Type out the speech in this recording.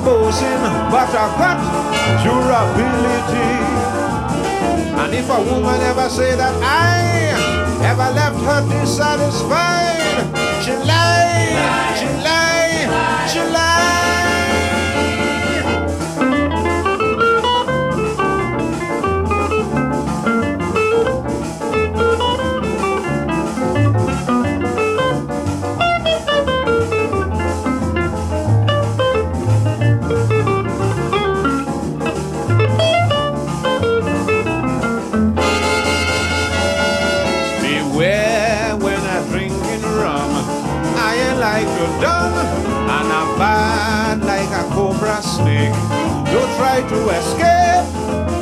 boasting, but I got durability. And if a woman ever say that I ever left her dissatisfied, she lied, she lied, she lied. And I'm bad like a cobra snake. Don't try to escape